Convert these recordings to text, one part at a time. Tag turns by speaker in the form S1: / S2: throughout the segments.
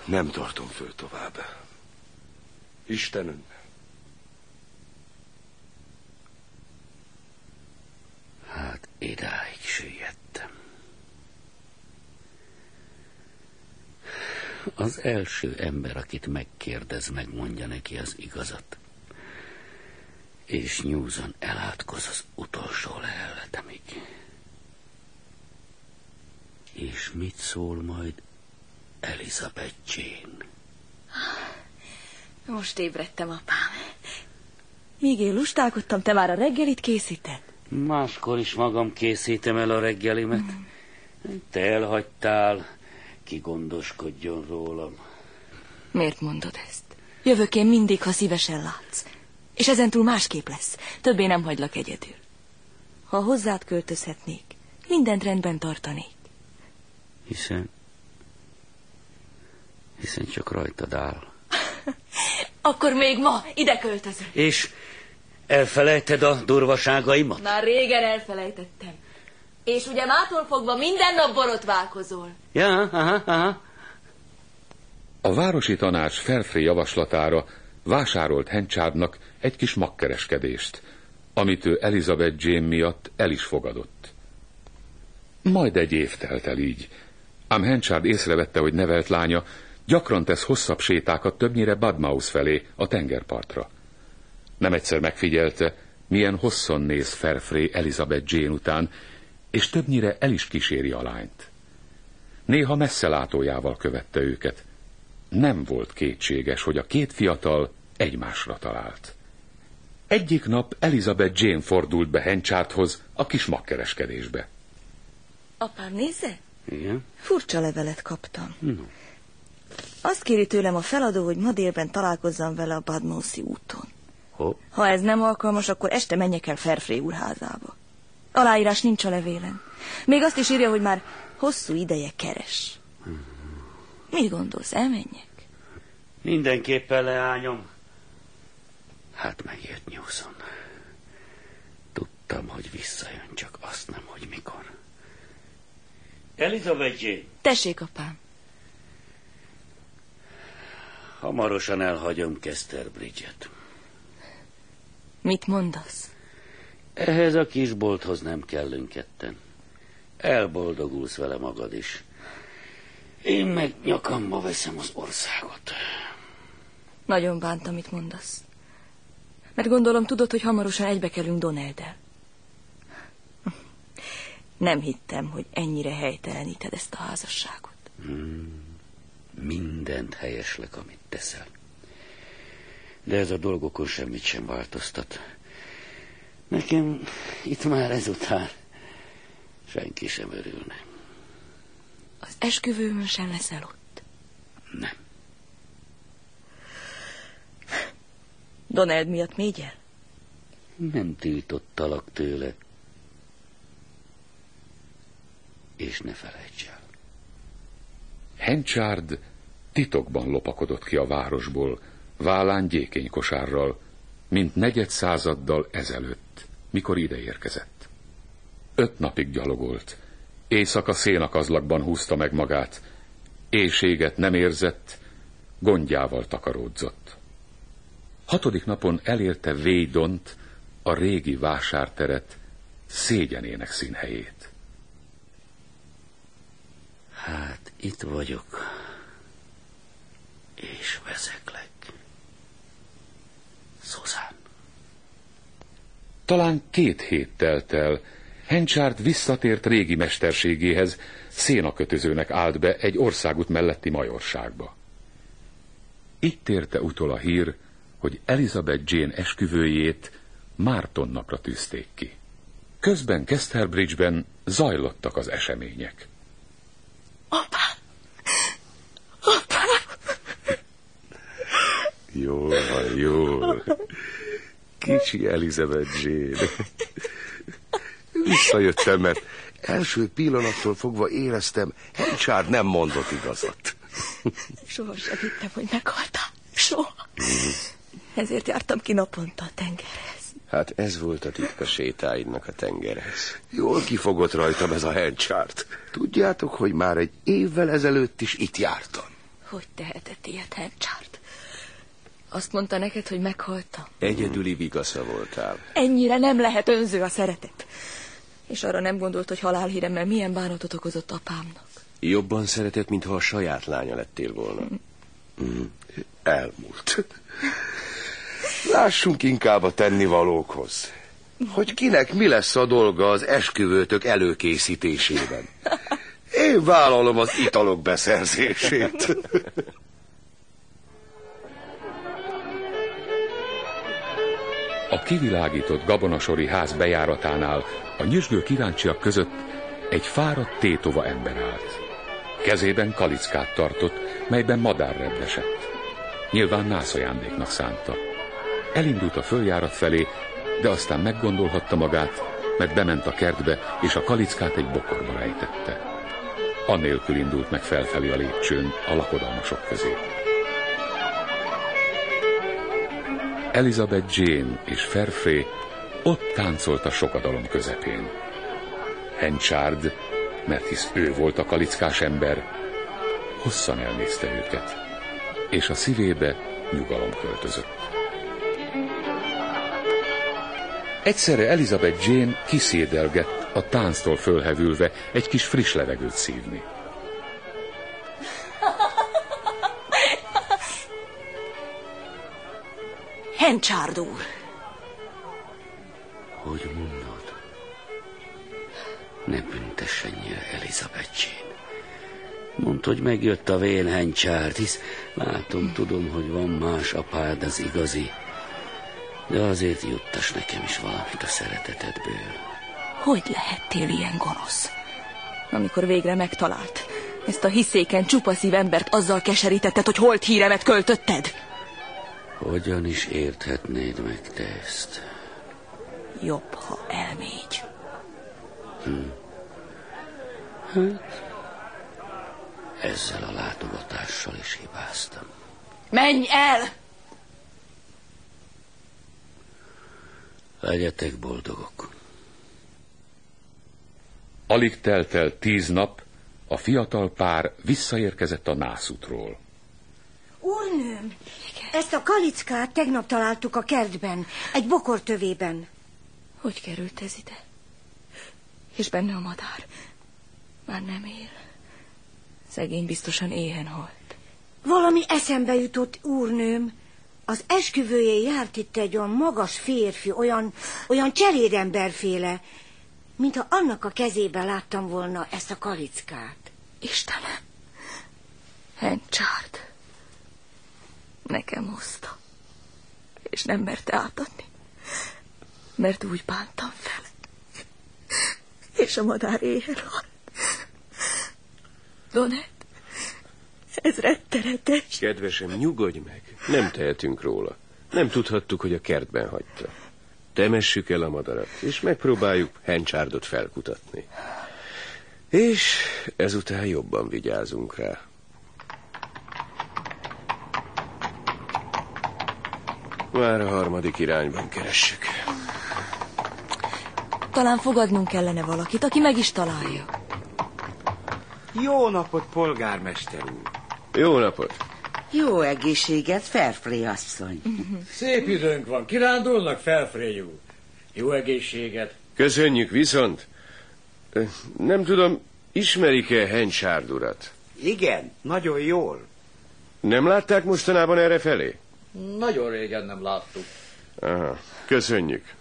S1: Nem tartom föl tovább. Istenem.
S2: Hát idáig süllyedtem. Az első ember, akit megkérdez, megmondja neki az igazat. És nyúzan elátkoz az utolsó leheletemig. És mit szól majd Elizabeth Jane?
S3: Most ébredtem, apám. Míg én lustálkodtam, te már a reggelit készíted?
S2: Máskor is magam készítem el a reggelimet. Te elhagytál, ki gondoskodjon rólam.
S3: Miért mondod ezt? Jövök én mindig, ha szívesen látsz. És ezentúl másképp lesz. Többé nem hagylak egyedül. Ha hozzád költözhetnék, mindent rendben tartanék.
S2: Hiszen csak rajtad áll.
S3: Akkor még ma ide költözök.
S2: És elfelejted a durvaságaimat?
S3: Már régen elfelejtettem. És ugye mától fogva minden nap borotválkozol.
S2: Ja, aha.
S4: A városi tanács Fairfrey javaslatára vásárolt Henchardnak egy kis magkereskedést, amit ő Elizabeth Jane miatt el is fogadott. Majd egy év telt el így, ám Henchard észrevette, hogy nevelt lánya gyakran tesz hosszabb sétákat, többnyire Budmouth felé, a tengerpartra. Nem egyszer megfigyelte, milyen hosszan néz Fairfrey Elizabeth Jane után, és többnyire el is kíséri a lányt. Néha messzelátójával követte őket. Nem volt kétséges, hogy a két fiatal egymásra talált. Egyik nap Elizabeth Jane fordult be Henchardhoz a kis magkereskedésbe.
S3: Apám, nézze?
S2: Igen?
S3: Furcsa levelet kaptam.
S2: No.
S3: Azt kéri tőlem a feladó, hogy ma délben találkozzam vele a Budmouthi úton. Ha ez nem alkalmas, akkor este menjek el Fairfrey úr házába. Aláírás nincs a levélen. Még azt is írja, hogy már hosszú ideje keres. Mit gondolsz, elmenjek?
S2: Mindenképpen, leányom. Hát megjött Newson. Tudtam, hogy visszajön, csak azt nem, hogy mikor. Elizabeth Jane.
S3: Tessék, apám.
S2: Hamarosan elhagyom Casterbridge-et.
S3: Mit mondasz?
S2: Ehhez a kisbolthoz nem kellünk ketten. Elboldogulsz vele magad is. Én meg nyakamba veszem az országot.
S3: Nagyon bánt, amit mondasz. Mert gondolom tudod, hogy hamarosan egybekerülünk Donalddel. Nem hittem, hogy ennyire helyteleníted ezt a házasságot.
S2: Mindent helyeslek, amit teszel. De ez a dolgokon semmit sem változtat. Nekem itt már ezután senki sem örülne.
S3: Az esküvőmön sem leszel ott?
S2: Nem.
S3: Donald miatt mégyel?
S2: Nem tiltottalak tőle. És ne felejts el.
S4: Henchard titokban lopakodott ki a városból, vállán gyékenykosárral, mint 400 századdal ezelőtt, mikor ide érkezett. 5 napig gyalogolt, éjszaka szénakazlakban húzta meg magát, éhséget nem érzett, gondjával takaródzott. 6. napon elérte Weydont, a régi vásárteret, szégyenének színhelyét.
S2: Hát itt vagyok, és vezeklek. Susan.
S4: Talán 2 hét telt el, Henchard visszatért régi mesterségéhez, szénakötözőnek állt be egy országút melletti majorságba. Itt érte utol a hír, hogy Elizabeth Jane esküvőjét Márton napra tűzték ki. Közben Casterbridge-ben zajlottak az események.
S3: Apám! Apám!
S1: Jól van, jól. Kicsi Elizabeth Jane. Visszajöttem, mert első pillanattól fogva éreztem, Henchard nem mondott igazat.
S3: Soha sem hittem, hogy meghaltál. Soha. Ezért jártam ki naponta a tengerhez.
S5: Hát ez volt a titka sétáidnak a tengerhez.
S1: Jól kifogott rajtam ez a Henchard. Tudjátok, hogy már egy évvel ezelőtt is itt jártam.
S3: Hogy tehetett ilyet, Henchard? Azt mondta neked, hogy meghaltam?
S5: Egyedüli vigasza voltál.
S3: Ennyire nem lehet önző a szeretet. És arra nem gondolt, hogy halálhíremmel milyen bánatot okozott apámnak.
S5: Jobban szeretett, mintha a saját lánya lettél volna.
S1: Elmúlt. Lássunk inkább a tennivalókhoz. Hogy kinek mi lesz a dolga az esküvőtök előkészítésében. Én vállalom az italok beszerzését.
S4: A kivilágított gabonasori ház bejáratánál a nyüzsgő kíváncsiak között egy fáradt tétova ember állt. Kezében kalickát tartott, melyben madár rebbesett. Nyilván nászajándéknak szánta. Elindult a följárat felé, de aztán meggondolhatta magát, mert bement a kertbe, és a kalickát egy bokorba rejtette. Annélkül indult meg felfelé a lépcsőn a lakodalmasok közé. Elizabeth Jane és Fairfrey ott táncolt a sokadalom közepén. Henchard, mert hisz ő volt a kalickás ember, hosszan elnézte őket, és a szívébe nyugalom költözött. Egyszerre Elizabeth Jane kiszédelgett, a tánctól fölhevülve egy kis friss levegőt szívni.
S3: Henchard úr!
S2: Hogy mondod? Ne büntess ennyire, Elizabeth Jane. Mondd, hogy megjött a vén Henchard, hisz tudom, hogy van más apád, az igazi. De azért juttass nekem is valamit a szeretetedből.
S3: Hogy lehettél ilyen gonosz? Amikor végre megtalált, ezt a hiszéken csupaszív embert azzal keserítetted, hogy holt híremet költötted?
S2: Hogyan is érthetnéd meg te ezt?
S3: Jobb, ha elmégy.
S2: Hát, ezzel a látogatással is hibáztam.
S3: Menj el!
S2: Legyetek boldogok.
S4: Alig telt el 10 nap, a fiatal pár visszaérkezett a nászútról.
S6: Úrnőm, ezt a kalickát tegnap találtuk a kertben, egy bokortövében.
S3: Hogy került ez ide? És benne a madár. Már nem él. Szegény biztosan éhen halt.
S6: Valami eszembe jutott, úrnőm. Az esküvőjén járt itt egy olyan magas férfi, olyan cselédemberféle, mintha annak a kezében láttam volna ezt a kalickát.
S3: Istenem! Henchard nekem hozta, és nem merte átadni, mert úgy bántam fel, és a madár éhen halt. Donett, ez rettenetes.
S5: Kedvesem, nyugodj meg. Nem tehetünk róla. Nem tudhattuk, hogy a kertben hagyta. Temessük el a madarat, és megpróbáljuk Henchardot felkutatni. És ezután jobban vigyázunk rá. Már a harmadik irányban keressük.
S3: Talán fogadnunk kellene valakit, aki meg is találja.
S7: Jó napot, polgármester úr!
S5: Jó napot!
S8: Jó egészséget, Fairfrey asszony.
S7: Szép időnk van, kirándulnak, Fairfrey úr. Jó egészséget.
S5: Köszönjük viszont. Nem tudom, ismerik-e Henchard urat?
S7: Igen, nagyon jól.
S5: Nem látták mostanában errefelé?
S7: Nagyon régen nem láttuk.
S5: Aha, köszönjük.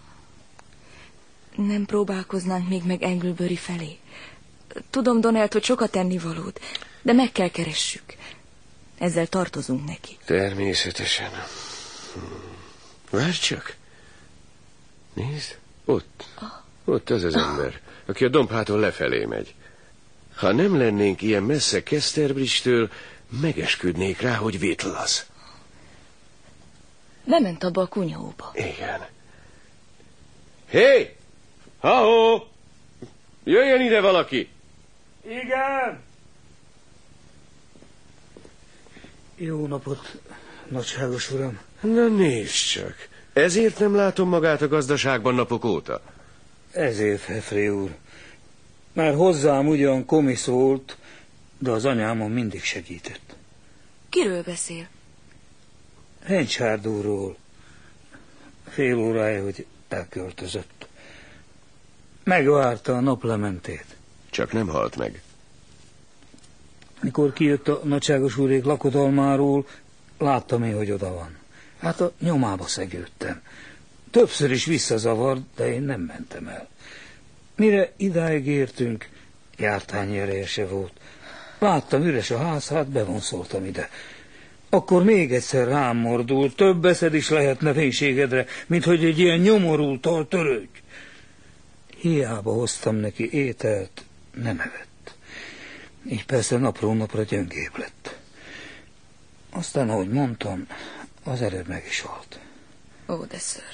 S3: Nem próbálkoznánk még meg Anglebury felé? Tudom, Donald, hogy sokat tennivalód, de meg kell keressük. Ezzel tartozunk neki.
S5: Természetesen. Várj csak. Nézd, ott. Ott az az ember, aki a dombhától lefelé megy. Ha nem lennénk ilyen messze Casterbridge-től, megesküdnék rá, hogy Whittle az.
S3: Bement abba a kunyhóba.
S5: Igen. Hé! Ha-ho! Jöjjön ide valaki!
S7: Igen! Jó napot, nagyságos uram.
S5: Na nézd csak. Ezért nem látom magát a gazdaságban napok óta.
S7: Ezért, Fairfrey úr. Már hozzám ugyan komiszolt, de az anyámon mindig segített.
S3: Kiről beszél?
S9: Henchard úrról. Fél órája, hogy elköltözött. Megvárta a naplementét.
S5: Csak nem halt meg.
S9: Mikor kijött a nagyságos úrék lakodalmáról, láttam én, hogy oda van. Hát a nyomába szegődtem. Többször is visszazavart, de én nem mentem el. Mire idáig értünk, jártányi ereje se volt. Láttam üres a ház, hát bevonszoltam ide. Akkor még egyszer rám mordult, több eszed is lehetne fénységedre, mint hogy egy ilyen nyomorulttal törődj. Hiába hoztam neki ételt, nem evett. Így persze napról napra gyöngébb lett. Aztán, ahogy mondtam, az előbb meg is halt.
S3: Ó, de szörnyű.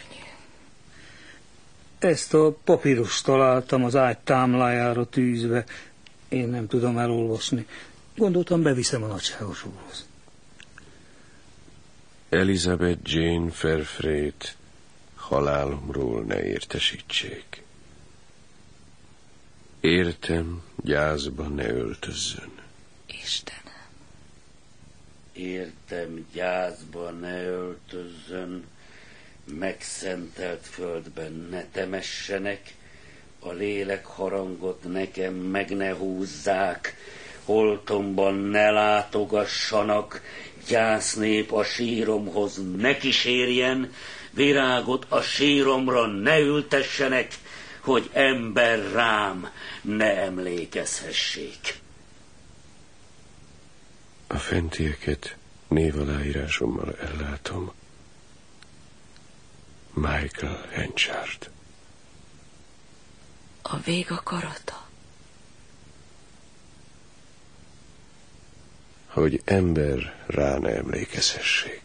S9: Ezt a papírust találtam az ágy támlájára tűzve. Én nem tudom elolvasni. Gondoltam, beviszem a nagyságos úrhoz.
S5: Elizabeth Jane Fairfrey-t halálomról ne értesítsék. Értem, gyászba ne öltözzön.
S3: Istenem.
S2: Értem, gyászba ne öltözzön, megszentelt földben ne temessenek, a lélek harangot nekem meg ne húzzák, holtomban ne látogassanak, gyásznép a síromhoz ne kísérjen, virágot a síromra ne ültessenek, hogy ember rám ne emlékezhessék.
S5: A fentieket névaláírásommal ellátom. Michael Henchard.
S3: A vég akarata.
S5: Hogy ember rá ne emlékezhessék.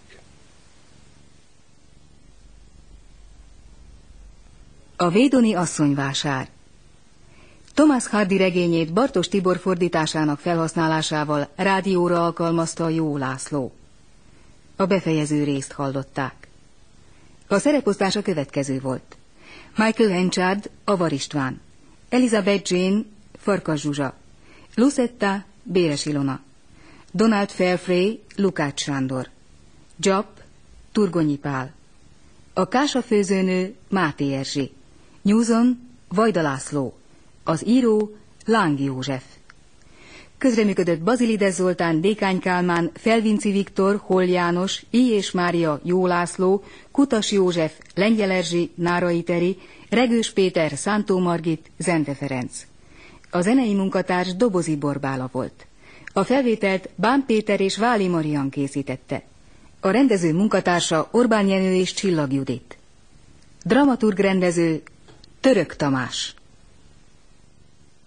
S10: A védoni asszonyvásár. Thomas Hardy regényét Bartos Tibor fordításának felhasználásával rádióra alkalmazta Jó László. A befejező részt hallották. A szereposztás a következő volt. Michael Henchard, Avar István, Elizabeth Jane, Farkas Zsuzsa, Lucetta, Béres Ilona, Donald Fairfrey, Lukács Sándor, Japp, Turgonyi Pál, a kásafőzőnő Máté Erzsi, Newson, Vajda László, az író Láng József. Közreműködött Bazilides Zoltán, Dékány Kálmán, Felvinci Viktor, Holl János, I. és Mária, Jó László, Kutas József, Lengyel Erzsi, Nárai Teri, Regős Péter, Szántó Margit, Zente Ferenc. A zenei munkatárs Dobozi Borbála volt. A felvételt Bán Péter és Váli Marian készítette. A rendező munkatársa Orbán Jenő és Csillag Judit. Dramaturg rendező Török Tamás.